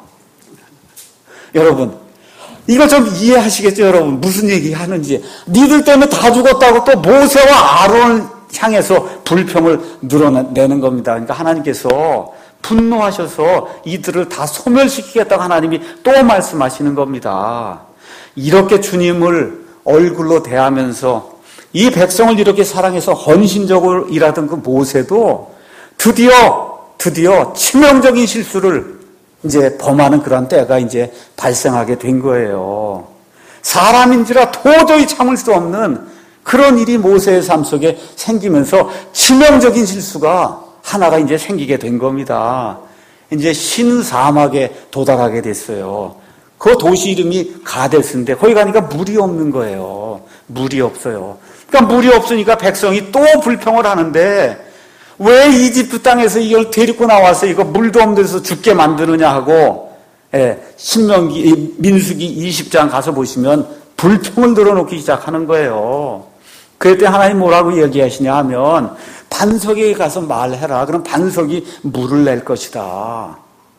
여러분, 이거 좀 이해하시겠죠, 여러분? 무슨 얘기 하는지. 니들 때문에 다 죽었다고 또 모세와 아론을 향해서 불평을 늘어내는 겁니다. 그러니까 하나님께서 분노하셔서 이들을 다 소멸시키겠다고 하나님이 또 말씀하시는 겁니다. 이렇게 주님을 얼굴로 대하면서 이 백성을 이렇게 사랑해서 헌신적으로 일하던 그 모세도 드디어 드디어 치명적인 실수를 이제 범하는 그런 때가 이제 발생하게 된 거예요. 사람인지라 도저히 참을 수 없는 그런 일이 모세의 삶 속에 생기면서 치명적인 실수가 하나가 이제 생기게 된 겁니다. 이제 신사막에 도달하게 됐어요. 그 도시 이름이 가데스인데 거기 가니까 물이 없는 거예요. 물이 없어요. 그러니까 물이 없으니까 백성이 또 불평을 하는데 왜 이집트 땅에서 이걸 데리고 나와서 이거 물도 없는 데서 죽게 만드느냐 하고 예, 신명기 민수기 이십 장 가서 보시면 불평을 늘어놓기 시작하는 거예요. 그때 하나님 뭐라고 얘기하시냐 하면 반석에 가서 말해라. 그럼 반석이 물을 낼 것이다.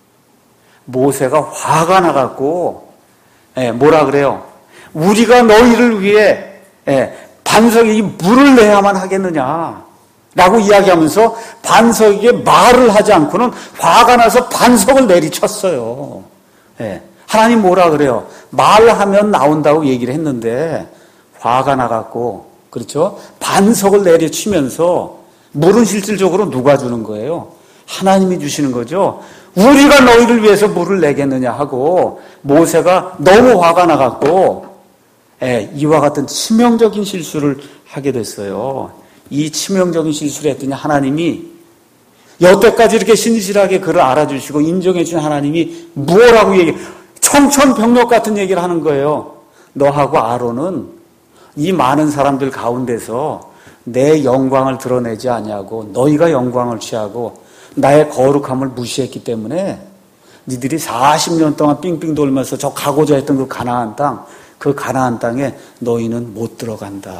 모세가 화가 나갖고 예, 뭐라 그래요? 우리가 너희를 위해 예, 반석에 이 물을 내야만 하겠느냐 라고 이야기하면서 반석에게 말을 하지 않고는 화가 나서 반석을 내리쳤어요. 예, 하나님 뭐라 그래요? 말하면 나온다고 얘기를 했는데 화가 나갖고 그렇죠? 반석을 내리치면서 물은 실질적으로 누가 주는 거예요? 하나님이 주시는 거죠. 우리가 너희를 위해서 물을 내겠느냐 하고 모세가 너무 화가 나갖고 예, 이와 같은 치명적인 실수를 하게 됐어요. 이 치명적인 실수를 했더니 하나님이 여태까지 이렇게 신실하게 그를 알아주시고 인정해 주신 하나님이 뭐라고 얘기, 청천벽력 같은 얘기를 하는 거예요. 너하고 아론은 이 많은 사람들 가운데서 내 영광을 드러내지 아니하고 너희가 영광을 취하고 나의 거룩함을 무시했기 때문에 니들이 사십 년 동안 삥삥 돌면서 저 가고자 했던 그 가나안 땅, 그 가나안 땅에 너희는 못 들어간다.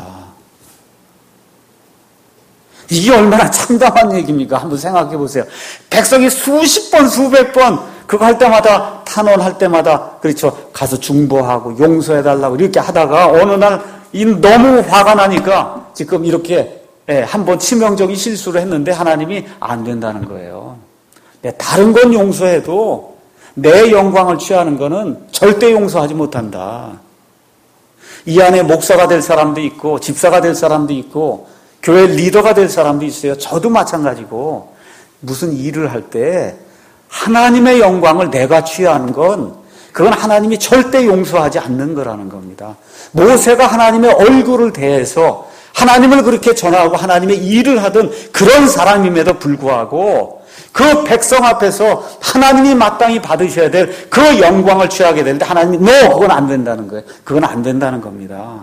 이게 얼마나 참담한 얘기입니까? 한번 생각해 보세요. 백성이 수십 번, 수백 번 그거 할 때마다 탄원할 때마다 그렇죠. 가서 중보하고 용서해달라고 이렇게 하다가 어느 날 이 너무 화가 나니까 지금 이렇게 한번 치명적인 실수를 했는데 하나님이 안 된다는 거예요. 다른 건 용서해도 내 영광을 취하는 거는 절대 용서하지 못한다. 이 안에 목사가 될 사람도 있고 집사가 될 사람도 있고 교회 리더가 될 사람도 있어요. 저도 마찬가지고 무슨 일을 할 때 하나님의 영광을 내가 취하는 건 그건 하나님이 절대 용서하지 않는 거라는 겁니다. 모세가 하나님의 얼굴을 대해서 하나님을 그렇게 전하고 하나님의 일을 하던 그런 사람임에도 불구하고 그 백성 앞에서 하나님이 마땅히 받으셔야 될 그 영광을 취하게 되는데 하나님이 no, 그건 안 된다는 거예요. 그건 안 된다는 겁니다.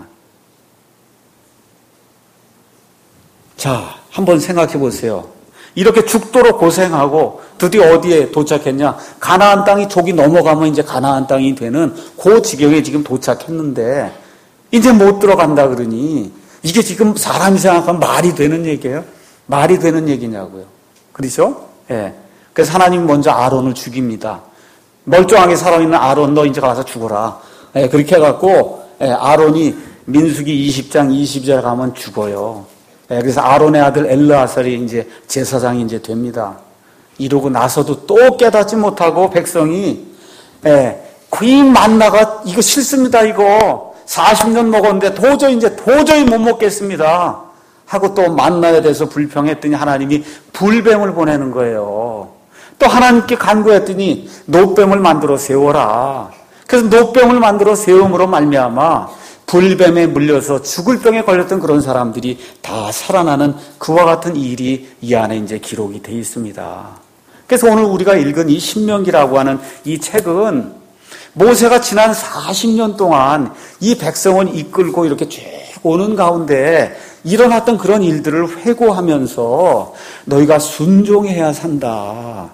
자, 한번 생각해 보세요. 이렇게 죽도록 고생하고 드디어 어디에 도착했냐? 가나안 땅이 족이 넘어가면 이제 가나안 땅이 되는 그 지경에 지금 도착했는데 이제 못 들어간다 그러니 이게 지금 사람이 생각하면 말이 되는 얘기예요? 말이 되는 얘기냐고요. 그렇죠? 예. 그래서 하나님 먼저 아론을 죽입니다. 멀쩡하게 살아있는 아론 너 이제 가서 죽어라. 예, 그렇게 해갖고 예, 아론이 민수기 이십 장 이십 절 가면 죽어요. 예, 그래서 아론의 아들 엘르아살이 이제 제사장이 이제 됩니다. 이러고 나서도 또 깨닫지 못하고 백성이 예, 이 만나가 이거 싫습니다 이거 사십 년 먹었는데 도저히 이제 도저히 못 먹겠습니다 하고 또 만나에 대해서 불평했더니 하나님이 불뱀을 보내는 거예요. 또 하나님께 간구했더니 노뱀을 만들어 세워라. 그래서 노병을 만들어 세움으로 말미암아 불뱀에 물려서 죽을 병에 걸렸던 그런 사람들이 다 살아나는 그와 같은 일이 이 안에 이제 기록이 되어 있습니다. 그래서 오늘 우리가 읽은 이 신명기라고 하는 이 책은 모세가 지난 사십 년 동안 이 백성을 이끌고 이렇게 쭉 오는 가운데 일어났던 그런 일들을 회고하면서 너희가 순종해야 산다.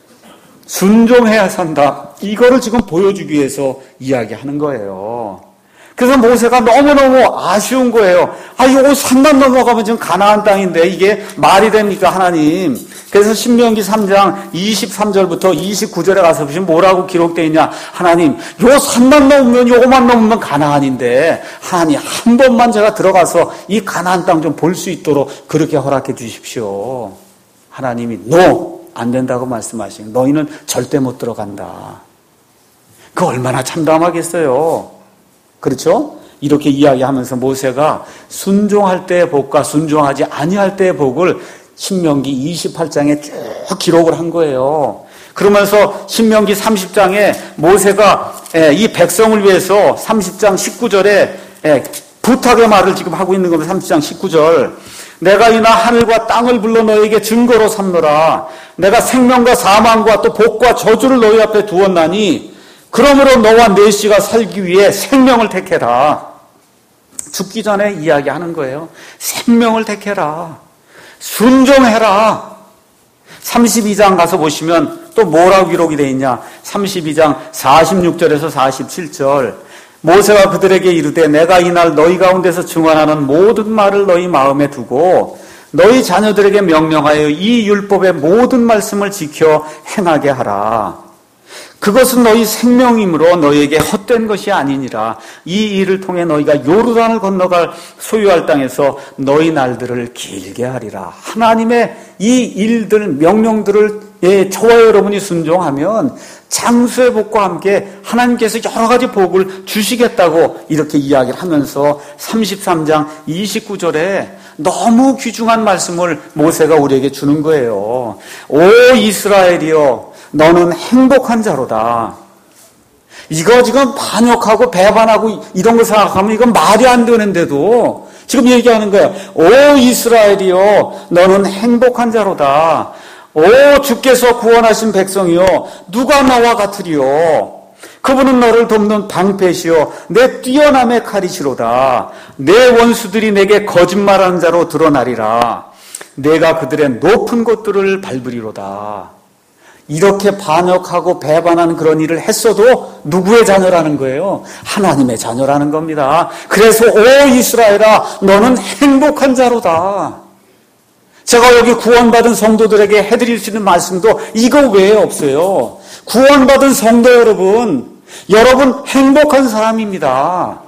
순종해야 산다. 이거를 지금 보여주기 위해서 이야기하는 거예요. 그래서 모세가 너무너무 아쉬운 거예요. 아, 이거 산만 넘어가면 지금 가나안 땅인데 이게 말이 됩니까, 하나님? 그래서 신명기 삼 장 이십삼 절부터 이십구 절에 가서 보시면 뭐라고 기록되어 있냐. 하나님, 요 산만 넘으면, 요거만 넘으면 가나안인데 하나님 한 번만 제가 들어가서 이 가나안 땅 좀 볼 수 있도록 그렇게 허락해 주십시오. 하나님이 노! 안 된다고 말씀하시는, 너희는 절대 못 들어간다. 그 얼마나 참담하겠어요. 그렇죠? 이렇게 이야기하면서 모세가 순종할 때의 복과 순종하지 아니할 때의 복을 신명기 이십팔 장에 쭉 기록을 한 거예요. 그러면서 신명기 삼십 장에 모세가 이 백성을 위해서 삼십 장 십구 절에 부탁의 말을 지금 하고 있는 겁니다. 삼십 장 십구 절. 내가 이나 하늘과 땅을 불러 너에게 증거로 삼노라. 내가 생명과 사망과 또 복과 저주를 너희 앞에 두었나니 그러므로 너와 내 씨가 살기 위해 생명을 택해라. 죽기 전에 이야기하는 거예요. 생명을 택해라. 순종해라. 삼십이 장 가서 보시면 또 뭐라고 기록이 되어 있냐. 삼십이 장 사십육 절에서 사십칠 절. 모세가 그들에게 이르되 내가 이날 너희 가운데서 증언하는 모든 말을 너희 마음에 두고 너희 자녀들에게 명령하여 이 율법의 모든 말씀을 지켜 행하게 하라. 그것은 너희 생명이므로 너희에게 헛된 것이 아니니라. 이 일을 통해 너희가 요르단을 건너갈 소유할 땅에서 너희 날들을 길게 하리라. 하나님의 이 일들, 명령들을 예, 저와 여러분이 순종하면 장수의 복과 함께 하나님께서 여러 가지 복을 주시겠다고 이렇게 이야기를 하면서 삼십삼 장 이십구 절에 너무 귀중한 말씀을 모세가 우리에게 주는 거예요. 오 이스라엘이여, 너는 행복한 자로다. 이거 지금 반역하고 배반하고 이런 거 생각하면 이건 말이 안 되는데도 지금 얘기하는 거예요. 오 이스라엘이여, 너는 행복한 자로다. 오 주께서 구원하신 백성이여, 누가 나와 같으리요. 그분은 너를 돕는 방패시요 내 뛰어남의 칼이시로다. 내 원수들이 내게 거짓말하는 자로 드러나리라. 내가 그들의 높은 곳들을 밟으리로다. 이렇게 반역하고 배반하는 그런 일을 했어도 누구의 자녀라는 거예요? 하나님의 자녀라는 겁니다. 그래서 오 이스라엘아, 너는 행복한 자로다. 제가 여기 구원받은 성도들에게 해드릴 수 있는 말씀도 이거 외에 없어요. 구원받은 성도 여러분, 여러분 행복한 사람입니다.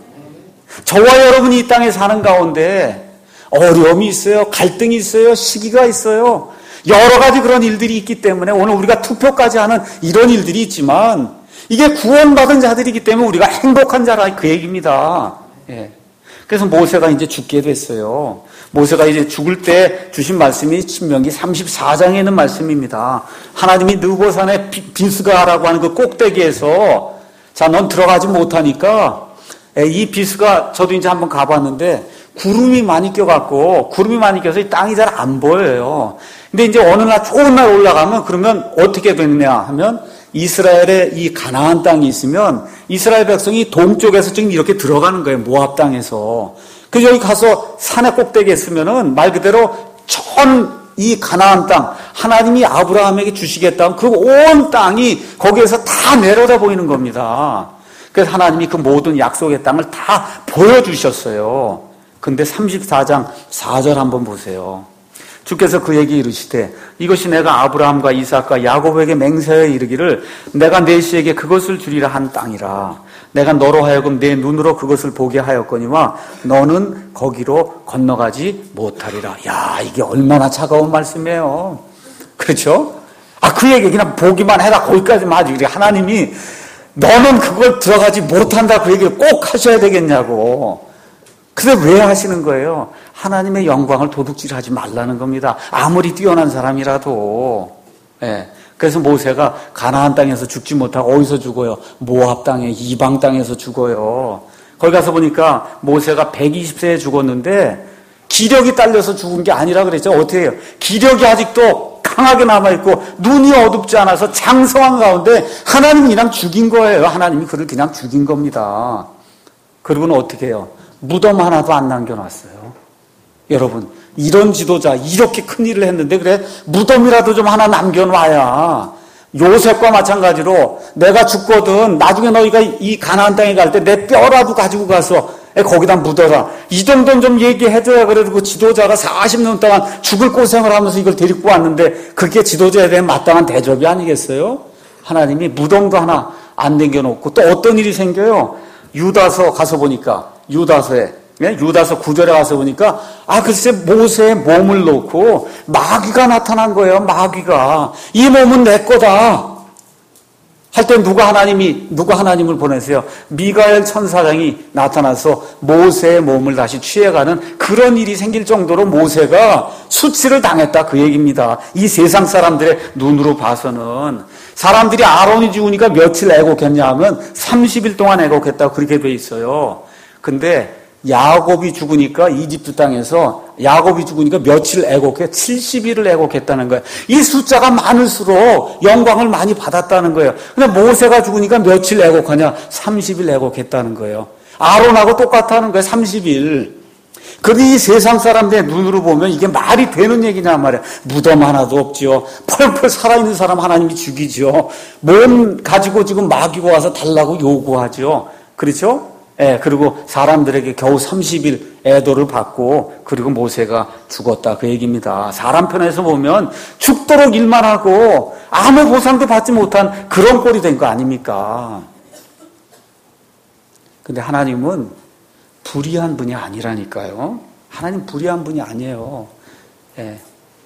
저와 여러분이 이 땅에 사는 가운데 어려움이 있어요. 갈등이 있어요. 시기가 있어요. 여러 가지 그런 일들이 있기 때문에 오늘 우리가 투표까지 하는 이런 일들이 있지만 이게 구원받은 자들이기 때문에 우리가 행복한 자라 그 얘기입니다. 예. 그래서 모세가 이제 죽게 됐어요. 모세가 이제 죽을 때 주신 말씀이 신명기 삼십사 장에 있는 말씀입니다. 하나님이 느보산의 비스가라고 하는 그 꼭대기에서 자, 넌 들어가지 못하니까 이 비스가 저도 이제 한번 가봤는데 구름이 많이 껴갖고 구름이 많이 껴서 이 땅이 잘 안 보여요. 근데 이제 어느 날 좋은 날 올라가면 그러면 어떻게 되느냐 하면 이스라엘의 이 가나안 땅이 있으면 이스라엘 백성이 동쪽에서 지금 이렇게 들어가는 거예요. 모압 땅에서. 그래서 여기 가서 산의 꼭대기에 있으면은 말 그대로 전 이 가나안 땅, 하나님이 아브라함에게 주시겠다는 그 온 땅이 거기에서 다 내려다 보이는 겁니다. 그래서 하나님이 그 모든 약속의 땅을 다 보여주셨어요. 근데 삼십사 장 사 절 한번 보세요. 주께서 그에게 이르시되 이것이 내가 아브라함과 이삭과 야곱에게 맹세하여 이르기를 내가 내 씨에게 그것을 주리라 한 땅이라. 내가 너로 하여금 내 눈으로 그것을 보게 하였거니와 너는 거기로 건너가지 못하리라. 야, 이게 얼마나 차가운 말씀이에요. 그렇죠? 아, 그 얘기 그냥 보기만 해라 거기까지만 하지. 하나님이 너는 그걸 들어가지 못한다 그 얘기를 꼭 하셔야 되겠냐고. 근데 왜 하시는 거예요? 하나님의 영광을 도둑질하지 말라는 겁니다. 아무리 뛰어난 사람이라도. 예. 그래서 모세가 가나안 땅에서 죽지 못하고 어디서 죽어요? 모압 땅에, 이방 땅에서 죽어요. 거기 가서 보니까 모세가 백이십 세에 죽었는데 기력이 딸려서 죽은 게 아니라 그랬죠. 어떻게 해요? 기력이 아직도 강하게 남아있고 눈이 어둡지 않아서 장성한 가운데 하나님이 그냥 죽인 거예요. 하나님이 그를 그냥 죽인 겁니다. 그리고는 어떻게 해요? 무덤 하나도 안 남겨놨어요. 여러분, 이런 지도자, 이렇게 큰 일을 했는데 그래 무덤이라도 좀 하나 남겨놔야. 요셉과 마찬가지로 내가 죽거든 나중에 너희가 이 가나안 땅에 갈 때 내 뼈라도 가지고 가서 거기다 묻어라. 이 정도는 좀 얘기해줘야. 그래도 그 지도자가 사십 년 동안 죽을 고생을 하면서 이걸 데리고 왔는데 그게 지도자에 대한 마땅한 대접이 아니겠어요? 하나님이 무덤도 하나 안 남겨놓고 또 어떤 일이 생겨요? 유다서 가서 보니까 유다서에 네? 유다서 구 절에 가서 보니까 아 글쎄 모세의 몸을 놓고 마귀가 나타난 거예요. 마귀가 이 몸은 내 거다 할 때 누가 하나님이 누가 하나님을 보내세요? 미가엘 천사장이 나타나서 모세의 몸을 다시 취해가는 그런 일이 생길 정도로 모세가 수치를 당했다 그 얘기입니다. 이 세상 사람들의 눈으로 봐서는 사람들이 아론이 죽으니까 며칠 애곡했냐 하면 삼십 일 동안 애곡했다고 그렇게 돼 있어요. 근데 야곱이 죽으니까 이집트 땅에서 야곱이 죽으니까 며칠 애곡해? 칠십 일을 애곡했다는 거예요. 이 숫자가 많을수록 영광을 많이 받았다는 거예요. 근데 모세가 죽으니까 며칠 애곡하냐? 삼십 일 애곡했다는 거예요. 아론하고 똑같다는 거예요. 삼십 일. 그런데 이 세상 사람들의 눈으로 보면 이게 말이 되는 얘기냐 말이야. 무덤 하나도 없지요. 펄펄 살아있는 사람 하나님이 죽이죠. 몸 가지고 지금 마귀가 와서 달라고 요구하죠. 그렇죠? 예, 그리고 사람들에게 겨우 삼십 일 애도를 받고 그리고 모세가 죽었다 그 얘기입니다. 사람 편에서 보면 죽도록 일만 하고 아무 보상도 받지 못한 그런 꼴이 된 거 아닙니까? 근데 하나님은 불의한 분이 아니라니까요. 하나님 불의한 분이 아니에요. 예.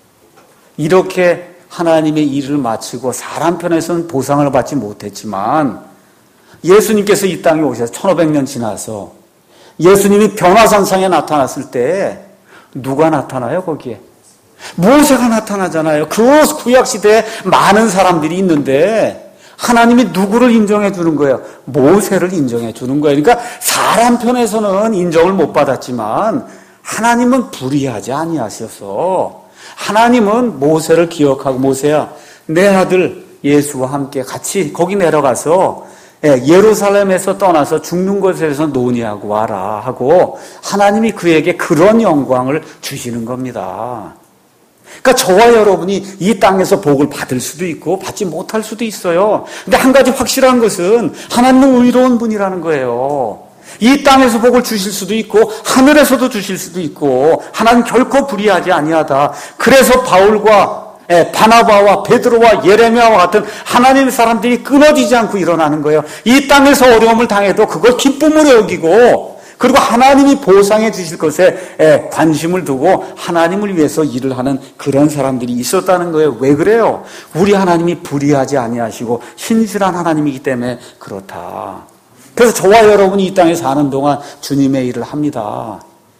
이렇게 하나님의 일을 마치고 사람 편에서는 보상을 받지 못했지만 예수님께서 이 땅에 오셔서 천오백 년 지나서 예수님이 변화산상에 나타났을 때 누가 나타나요 거기에? 모세가 나타나잖아요. 그 구약시대에 많은 사람들이 있는데 하나님이 누구를 인정해 주는 거예요? 모세를 인정해 주는 거예요. 그러니까 사람 편에서는 인정을 못 받았지만 하나님은 불의하지 아니하셔서 하나님은 모세를 기억하고 모세야 내 아들 예수와 함께 같이 거기 내려가서 예루살렘에서 떠나서 죽는 곳에서 논의하고 와라 하고 하나님이 그에게 그런 영광을 주시는 겁니다. 그러니까 저와 여러분이 이 땅에서 복을 받을 수도 있고 받지 못할 수도 있어요. 근데 한 가지 확실한 것은 하나님은 의로운 분이라는 거예요. 이 땅에서 복을 주실 수도 있고 하늘에서도 주실 수도 있고 하나님 결코 불의하지 아니하다. 그래서 바울과 바나바와 베드로와 예레미야와 같은 하나님의 사람들이 끊어지지 않고 일어나는 거예요. 이 땅에서 어려움을 당해도 그걸 기쁨으로 여기고 그리고 하나님이 보상해 주실 것에 관심을 두고 하나님을 위해서 일을 하는 그런 사람들이 있었다는 거예요. 왜 그래요? 우리 하나님이 불의하지 아니하시고 신실한 하나님이기 때문에 그렇다. 그래서 저와 여러분이 이 땅에 사는 동안 주님의 일을 합니다.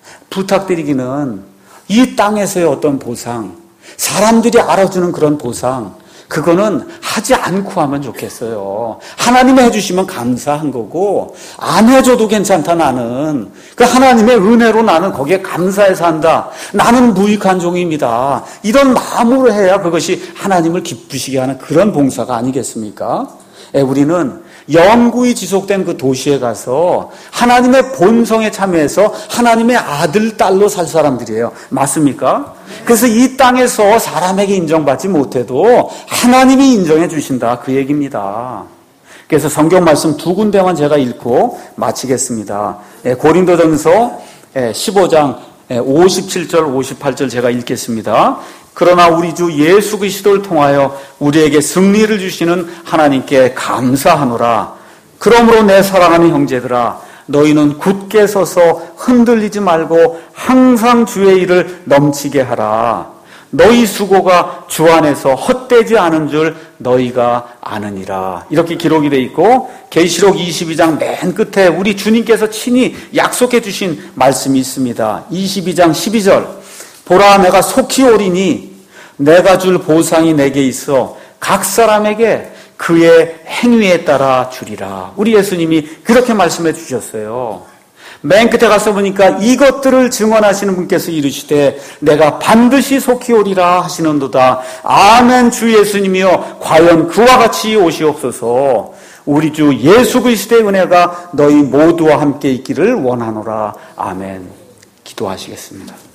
부탁드리기는 이 땅에서의 어떤 보상, 사람들이 알아주는 그런 보상, 그거는 하지 않고 하면 좋겠어요. 하나님이 해주시면 감사한 거고 안 해줘도 괜찮다. 나는 그 하나님의 은혜로 나는 거기에 감사해서 한다. 나는 무익한 종입니다. 이런 마음으로 해야 그것이 하나님을 기쁘시게 하는 그런 봉사가 아니겠습니까? 우리는 영구히 지속된 그 도시에 가서 하나님의 본성에 참여해서 하나님의 아들, 딸로 살 사람들이에요. 맞습니까? 그래서 이 땅에서 사람에게 인정받지 못해도 하나님이 인정해 주신다 그 얘기입니다. 그래서 성경 말씀 두 군데만 제가 읽고 마치겠습니다. 고린도전서 십오 장 오십칠 절 오십팔 절 제가 읽겠습니다. 그러나 우리 주 예수 그리스도를 통하여 우리에게 승리를 주시는 하나님께 감사하노라. 그러므로 내 사랑하는 형제들아, 너희는 굳게 서서 흔들리지 말고 항상 주의 일을 넘치게 하라. 너희 수고가 주 안에서 헛되지 않은 줄 너희가 아느니라. 이렇게 기록이 되어 있고 계시록 이십이 장 맨 끝에 우리 주님께서 친히 약속해 주신 말씀이 있습니다. 이십이 장 십이 절. 보라, 내가 속히 오리니 내가 줄 보상이 내게 있어 각 사람에게 그의 행위에 따라 주리라. 우리 예수님이 그렇게 말씀해 주셨어요. 맨 끝에 가서 보니까 이것들을 증언하시는 분께서 이르시되 내가 반드시 속히 오리라 하시는도다. 아멘. 주 예수님이여 과연 그와 같이 오시옵소서. 우리 주 예수 그리스도의 은혜가 너희 모두와 함께 있기를 원하노라. 아멘. 기도하시겠습니다.